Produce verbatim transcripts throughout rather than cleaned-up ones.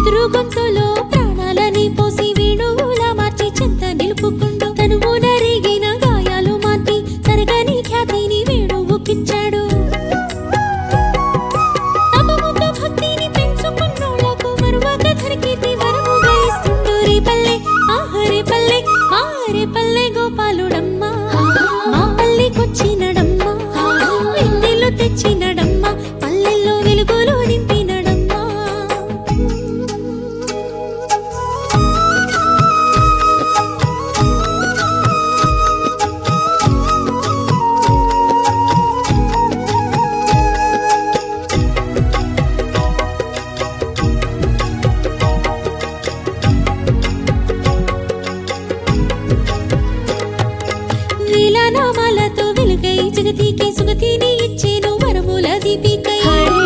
వెదురు గొంతులో ప్రాణాలని పోసి వేణువులా మార్చి చెంత నిలుపుకుంటూ తనువు నరిగిన గాయాలు మాతి తరగని ఖ్యాతిని వేణువుకిచ్చాడు. తపముక భక్తిని పెంచుకున్నోళ్లకు మరువక ధరికీర్తి వరముగా ఇస్తుండు. రే పల్లె ఆహరే పల్లె మారే పల్లె గోపాలుడమ్మా మా పల్లెకొచ్చినడమ్మా వెన్నెలు తెచ్చినడమ్మా పల్లెల్లో వెలుగులు నింపినడమ్మా. వేలనామాలతో వెలుగై జగతికి సుగతిని ఇచ్చేను వరముల దీపికై.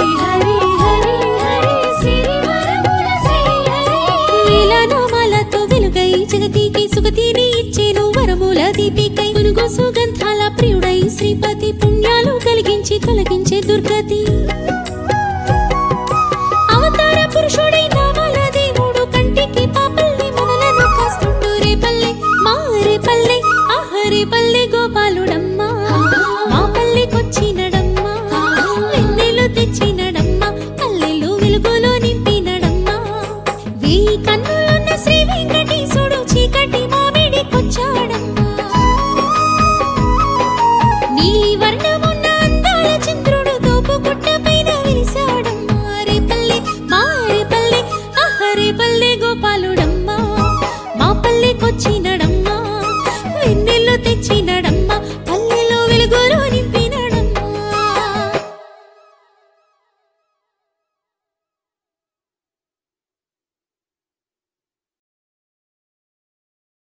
వేలనామాలతో వెలుగై జగతికి సుగతిని ఇచ్చేను వరముల దీపికై. పునుగు సుగంధాల ప్రియుడై శ్రీపతి పుణ్యాలు కలిగించి తొలగించే దుర్గతి. అవతార పురుషుడై నామాల దేవుడు కంటికి పాపల్ని మొదలను కాస్తుండు. రే పల్లె మారే పల్లె ఆహరే పల్లె గోపాలుడమ్మా మా పల్లెకొచ్చినడమ్మా వెన్నెలు తెచ్చినడమ్మా పల్లెలు వెలుగులో నింపినడమ్మా. వెయ్యి కన్నులున్న శ్రీ వెంకటేశుడు చీకటి మామిడికొచ్చాడమ్మా. నీలి వర్ణమున్న అందాల చంద్రుడు తోపు గుట్ట పైన వెలిసాడమ్మా. రే పల్లె మారే పల్లె ఆహరే పల్లె గోపాలుడమ్మా మా పల్లెకొచ్చినడమ్మా వెన్నెలు తెచ్చినడమ్మా